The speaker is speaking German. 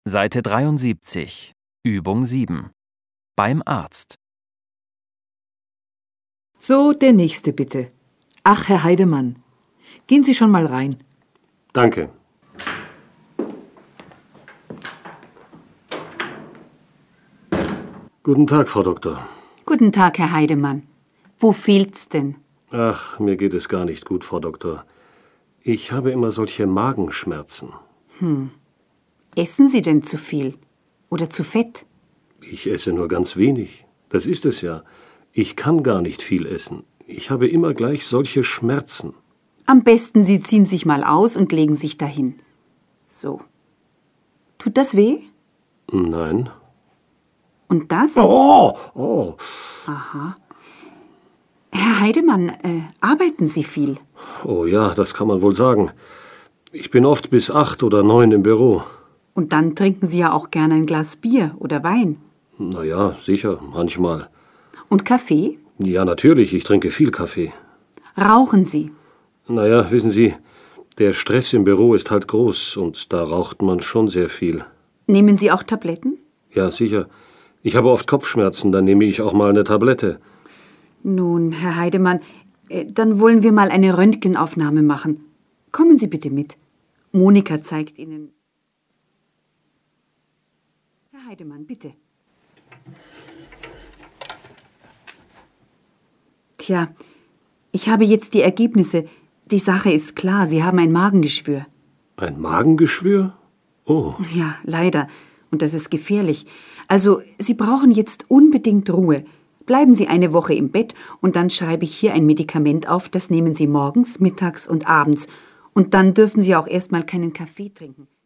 Seite 73, Übung 7. Beim Arzt. So, der nächste bitte. Ach, Herr Heidemann, gehen Sie schon mal rein. Danke. Guten Tag, Frau Doktor. Guten Tag, Herr Heidemann. Wo fehlt's denn? Ach, mir geht es gar nicht gut, Frau Doktor. Ich habe immer solche Magenschmerzen. Essen Sie denn zu viel? Oder zu fett? Ich esse nur ganz wenig. Das ist es ja. Ich kann gar nicht viel essen. Ich habe immer gleich solche Schmerzen. Am besten, Sie ziehen sich mal aus und legen sich dahin. So. Tut das weh? Nein. Und das? Oh. Herr Heidemann, arbeiten Sie viel? Oh ja, das kann man wohl sagen. Ich bin oft bis 8 oder 9 im Büro. Und dann trinken Sie ja auch gerne ein Glas Bier oder Wein. Na ja, sicher, manchmal. Und Kaffee? Ja, natürlich, ich trinke viel Kaffee. Rauchen Sie? Naja, wissen Sie, der Stress im Büro ist halt groß und da raucht man schon sehr viel. Nehmen Sie auch Tabletten? Ja, sicher. Ich habe oft Kopfschmerzen, dann nehme ich auch mal eine Tablette. Nun, Herr Heidemann, dann wollen wir mal eine Röntgenaufnahme machen. Kommen Sie bitte mit. Monika zeigt Ihnen. Herr Heidemann, bitte. Tja, ich habe jetzt die Ergebnisse. Die Sache ist klar, Sie haben ein Magengeschwür. Ein Magengeschwür? Oh. Ja, leider. Und das ist gefährlich. Also, Sie brauchen jetzt unbedingt Ruhe. Bleiben Sie eine Woche im Bett und dann schreibe ich hier ein Medikament auf, das nehmen Sie morgens, mittags und abends. Und dann dürfen Sie auch erstmal keinen Kaffee trinken.